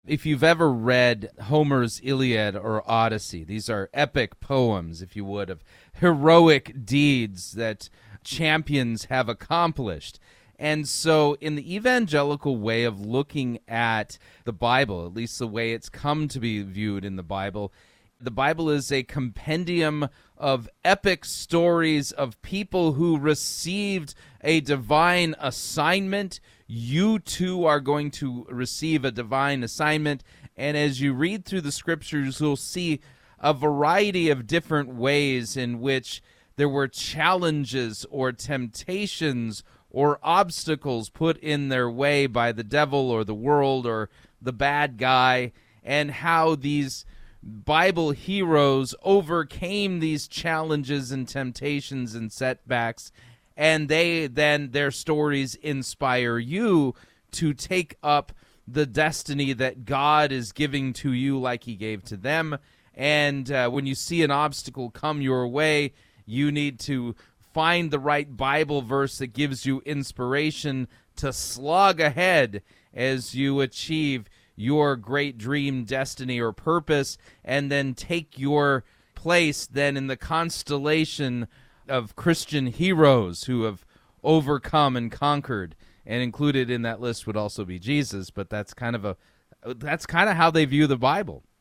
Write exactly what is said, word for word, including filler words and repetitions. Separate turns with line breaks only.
If you've ever read Homer's Iliad or Odyssey, these are epic poems, if you would, of heroic deeds that champions have accomplished. And so, in the evangelical way of looking at the Bible, at least the way it's come to be viewed in the Bible, the Bible is a compendium of epic stories of people who received a divine assignment. You too are going to receive a divine assignment. And as you read through the scriptures, you'll see a variety of different ways in which there were challenges or temptations or obstacles put in their way by the devil or the world or the bad guy, and how these Bible heroes overcame these challenges and temptations and setbacks, and they then, their stories inspire you to take up the destiny that God is giving to you like he gave to them. And uh, when you see an obstacle come your way, you need to find the right Bible verse that gives you inspiration to slog ahead as you achieve your great dream, destiny, or purpose, and then take your place then in the constellation of Christian heroes who have overcome and conquered. And included in that list would also be Jesus, but that's kind of a that's kind of how they view the Bible.